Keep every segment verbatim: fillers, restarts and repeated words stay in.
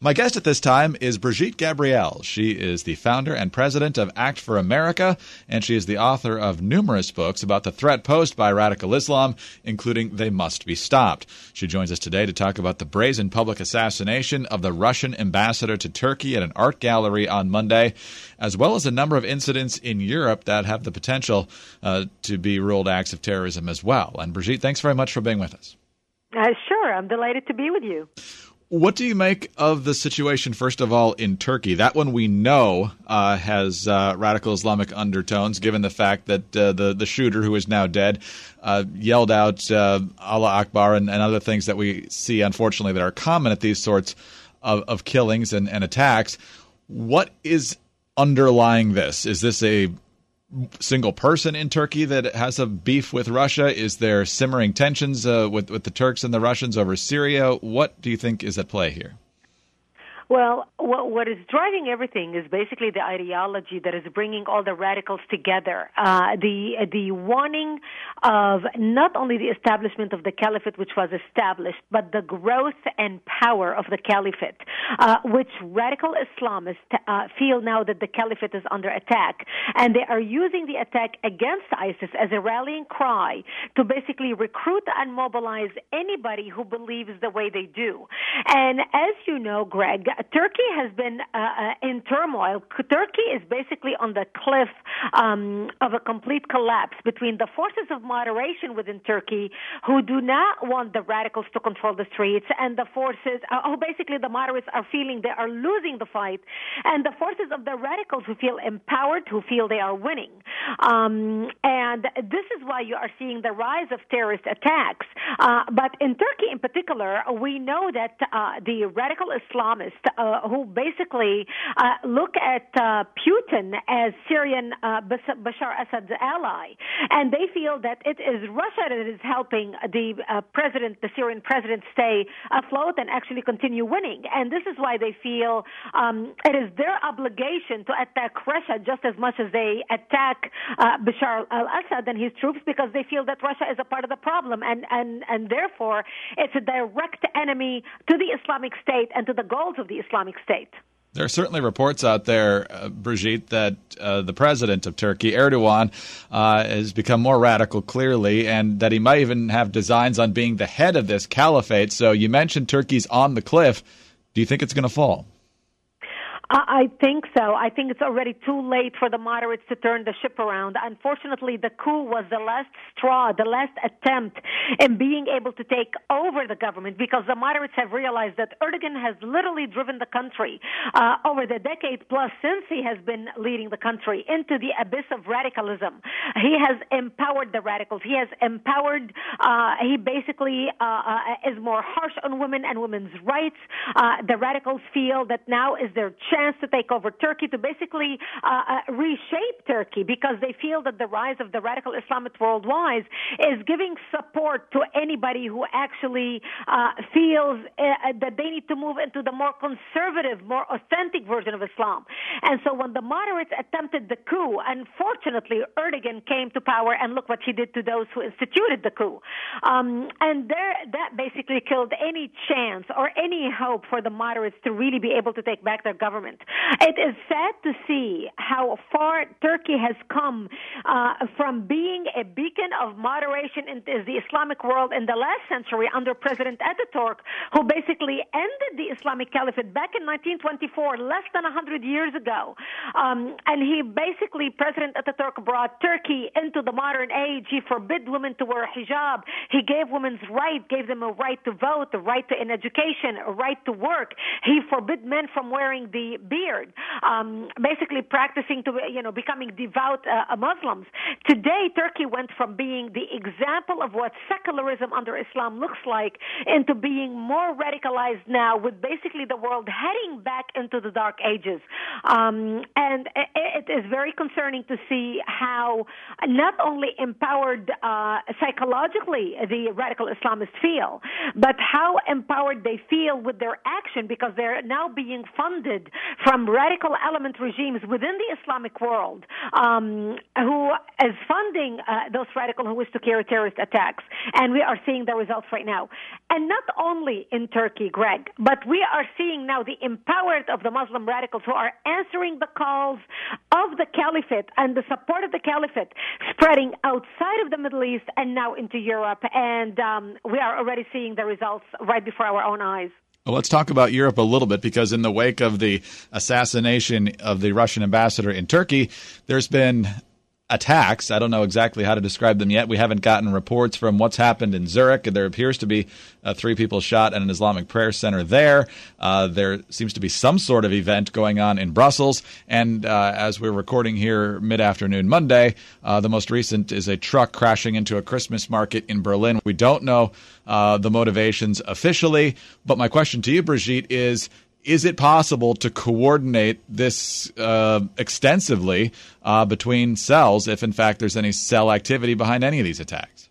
My guest at this time is Brigitte Gabriel. She is the founder and president of Act for America, and she is the author of numerous books about the threat posed by radical Islam, including They Must Be Stopped. She joins us today to talk about the brazen public assassination of the Russian ambassador to Turkey at an art gallery on Monday, as well as a number of incidents in Europe that have the potential uh, to be ruled acts of terrorism as well. And Brigitte, thanks very much for being with us. Uh, sure, I'm delighted to be with you. What do you make of the situation, first of all, in Turkey? That one we know uh, has uh, radical Islamic undertones, given the fact that uh, the, the shooter, who is now dead, uh, yelled out uh, Allah Akbar and, and other things that we see, unfortunately, that are common at these sorts of, of killings and, and attacks. What is underlying this? Is this a single person in Turkey that has a beef with Russia? Is there simmering tensions uh, with, with the Turks and the Russians over Syria? What do you think is at play here? Well, what, what is driving everything is basically the ideology that is bringing all the radicals together. Uh, the the wanting of not only the establishment of the caliphate, which was established, but the growth and power of the caliphate, uh, which radical Islamists uh, feel now that the caliphate is under attack. And they are using the attack against ISIS as a rallying cry to basically recruit and mobilize anybody who believes the way they do. And as you know, Greg, Turkey has been uh, in turmoil. Turkey is basically on the cliff um, of a complete collapse between the forces of moderation within Turkey, who do not want the radicals to control the streets, and the forces, uh, who basically the moderates are feeling they are losing the fight, and the forces of the radicals who feel empowered, who feel they are winning. Um, and this is why you are seeing the rise of terrorist attacks. Uh, but in Turkey in particular, we know that uh, the radical Islamists Uh, who basically uh, look at uh, Putin as Syrian uh, Bashar Assad's ally, and they feel that it is Russia that is helping the uh, president, the Syrian president, stay afloat and actually continue winning. And this is why they feel um, it is their obligation to attack Russia just as much as they attack uh, Bashar al-Assad and his troops, because they feel that Russia is a part of the problem, and, and, and therefore it's a direct enemy to the Islamic State and to the goals of the Islamic State. There are certainly reports out there, uh, Brigitte, that uh, the president of Turkey, Erdogan, uh, has become more radical, clearly, and that he might even have designs on being the head of this caliphate. So you mentioned Turkey's on the cliff. Do you think it's going to fall? I think so. I think it's already too late for the moderates to turn the ship around. Unfortunately, the coup was the last straw, the last attempt in being able to take over the government, because the moderates have realized that Erdogan has literally driven the country uh, over the decade plus since he has been leading the country into the abyss of radicalism. He has empowered the radicals. He has empowered, uh, he basically uh, uh, is more harsh on women and women's rights. Uh, the radicals feel that now is their chance to take over Turkey, to basically uh, uh, reshape Turkey, because they feel that the rise of the radical Islamists worldwide is giving support to anybody who actually uh, feels uh, that they need to move into the more conservative, more authentic version of Islam. And so when the moderates attempted the coup, unfortunately, Erdogan came to power, and look what he did to those who instituted the coup. Um, and there, that basically killed any chance or any hope for the moderates to really be able to take back their government. It is sad to see how far Turkey has come uh, from being a beacon of moderation in the Islamic world in the last century under President Ataturk, who basically ended the Islamic Caliphate back in nineteen twenty-four, less than one hundred years ago. Um, and he basically, President Ataturk brought Turkey into the modern age. He forbid women to wear hijab. He gave women's right, gave them a right to vote, a right to an education, a right to work. He forbid men from wearing the beard, um, basically practicing to, you know, becoming devout uh, Muslims. Today, Turkey went from being the example of what secularism under Islam looks like into being more radicalized now, with basically the world heading back into the dark ages. Um, and it, it is very concerning to see how not only empowered uh, psychologically the radical Islamists feel, but how empowered they feel with their action, because they're now being funded from radical element regimes within the Islamic world, um, who is funding uh, those radical who wish to carry terrorist attacks. And we are seeing the results right now. And not only in Turkey, Greg, but we are seeing now the empowered of the Muslim radicals who are answering the calls of the caliphate and the support of the caliphate spreading outside of the Middle East and now into Europe. And um, we are already seeing the results right before our own eyes. Well, let's talk about Europe a little bit, because in the wake of the assassination of the Russian ambassador in Turkey, there's been attacks. I don't know exactly how to describe them yet. We haven't gotten reports from what's happened in Zurich. There appears to be uh, three people shot at an Islamic prayer center there. Uh, there seems to be some sort of event going on in Brussels. And uh, as we're recording here mid-afternoon Monday, uh, the most recent is a truck crashing into a Christmas market in Berlin. We don't know uh, the motivations officially. But my question to you, Brigitte, is, Is it possible to coordinate this uh, extensively uh, between cells if, in fact, there's any cell activity behind any of these attacks?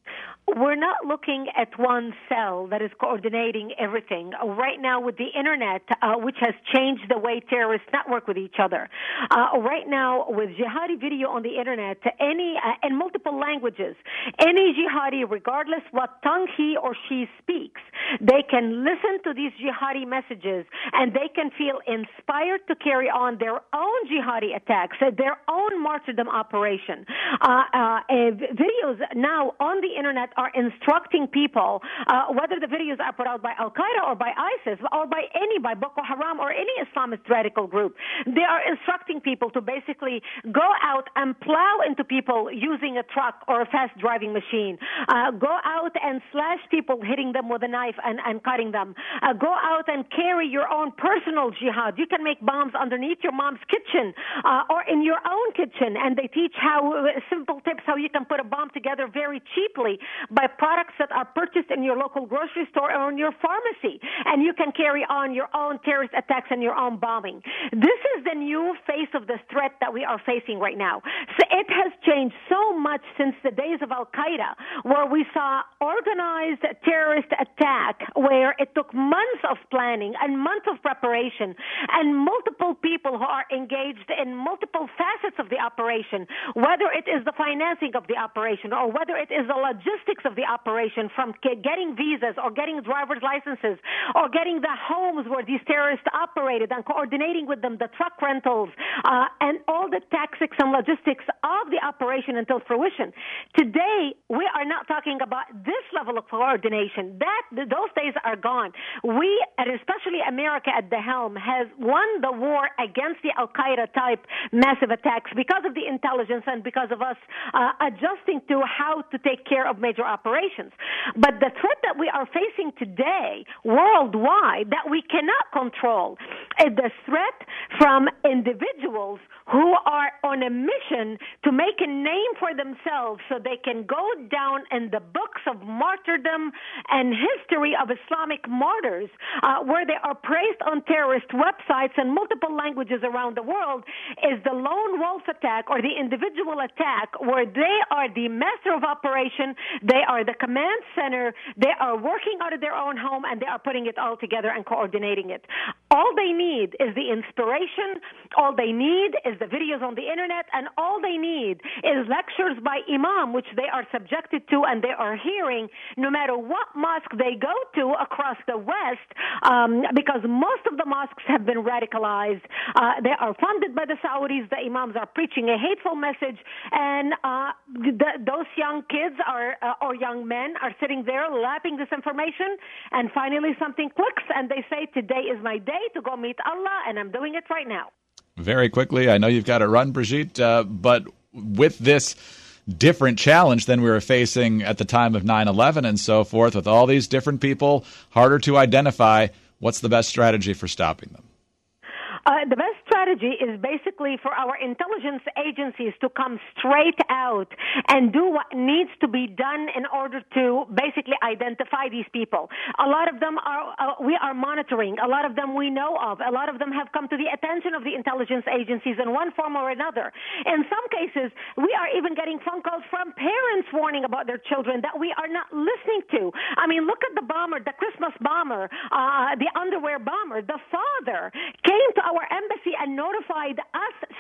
We're not looking at one cell that is coordinating everything. Right now with the Internet, uh, which has changed the way terrorists network with each other. Uh, right now with jihadi video on the Internet, any uh, in multiple languages, any jihadi, regardless what tongue he or she speaks, they can listen to these jihadi messages and they can feel inspired to carry on their own jihadi attacks, their own martyrdom operation. Uh, uh, videos now on the Internet are instructing people, uh, whether the videos are put out by Al-Qaeda or by ISIS or by any, by Boko Haram or any Islamist radical group. They are instructing people to basically go out and plow into people using a truck or a fast-driving machine. Uh, go out and slash people, hitting them with a knife and, and cutting them. Uh, go out and carry your own personal jihad. You can make bombs underneath your mom's kitchen uh, or in your own kitchen, and they teach how uh, simple tips how you can put a bomb together very cheaply by products that are purchased in your local grocery store or in your pharmacy, and you can carry on your own terrorist attacks and your own bombing. This is the new face of the threat that we are facing right now. So it has changed so much since the days of Al-Qaeda, where we saw organized terrorist attack where it took months of planning and months of preparation and multiple people who are engaged in multiple facets of the operation, whether it is the financing of the operation or whether it is the logistics of the operation, from getting visas or getting driver's licenses or getting the homes where these terrorists operated and coordinating with them the truck rentals uh, and all the tactics and logistics of the operation until fruition. Today, we are not talking about this level of coordination. That those days are gone. We, and especially America at the helm, has won the war against the Al-Qaeda type massive attacks because of the intelligence and because of us uh, adjusting to how to take care of major operations. But the threat that we are facing today worldwide that we cannot control is the threat from individuals who are on a mission to make a name for themselves so they can go down in the books of martyrdom and history of Islamic martyrs, uh, where they are praised on terrorist websites in multiple languages around the world, is the lone wolf attack or the individual attack, where they are the master of operation, they are the command center, they are working out of their own home, and they are putting it all together and coordinating it. All they need is the inspiration, all they need is the videos on the Internet, and all they need is lectures by imam, which they are subjected to and they are hearing no matter what mosque they go to across the West, um, because most of the mosques have been radicalized. Uh, they are funded by the Saudis. The imams are preaching a hateful message, and uh, the, those young kids are uh, or young men are sitting there lapping this information, and finally something clicks, and they say, today is my day to go meet Allah, and I'm doing it right now. Very quickly, I know you've got to run, Brigitte, uh, but with this different challenge than we were facing at the time of nine eleven and so forth, with all these different people, harder to identify, what's the best strategy for stopping them? Uh, the best strategy is basically for our intelligence agencies to come straight out and do what needs to be done in order to basically identify these people. A lot of them are uh, we are monitoring. A lot of them we know of. A lot of them have come to the attention of the intelligence agencies in one form or another. In some cases, we are even getting phone calls from parents warning about their children that we are not listening to. I mean, look at the bomber, the Christmas bomber, uh, the underwear bomber. The father came to our Our embassy and notified us six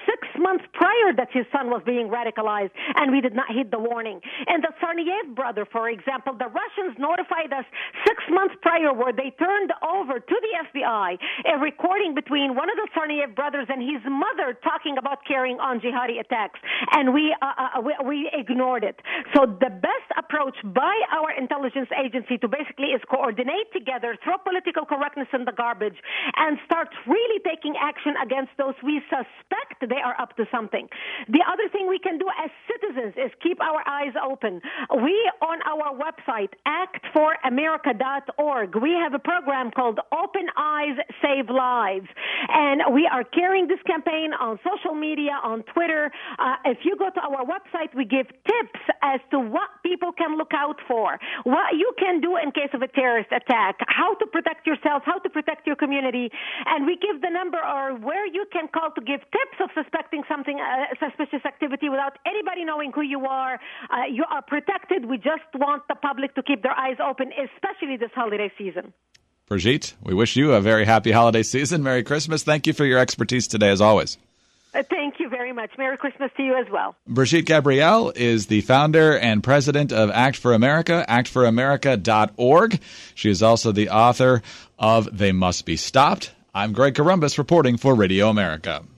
months prior that his son was being radicalized, and we did not heed the warning. And the Tsarnaev brother, for example, the Russians notified us six months prior where they turned over to the F B I a recording between one of the Tsarnaev brothers and his mother talking about carrying on jihadi attacks, and we, uh, uh, we, we ignored it. So the best approach by our intelligence agency to basically is coordinate together, throw political correctness in the garbage, and start really taking action against those we suspect they are up to something. The other thing we can do as citizens is keep our eyes open. We, on our website, act for america dot org, we have a program called Open Eyes Save Lives, and we are carrying this campaign on social media, on Twitter. Uh, if you go to our website, we give tips as to what people can look out for, what you can do in case of a terrorist attack, how to protect yourself, how to protect your community, and we give the number or where you can call to give tips of suspecting something, uh, suspicious activity without anybody knowing who you are. Uh, you are protected. We just want the public to keep their eyes open, especially this holiday season. Brigitte, we wish you a very happy holiday season. Merry Christmas. Thank you for your expertise today, as always. Uh, thank you very much. Merry Christmas to you as well. Brigitte Gabriel is the founder and president of Act for America, act for america dot org. She is also the author of They Must Be Stopped. I'm Greg Corombos reporting for Radio America.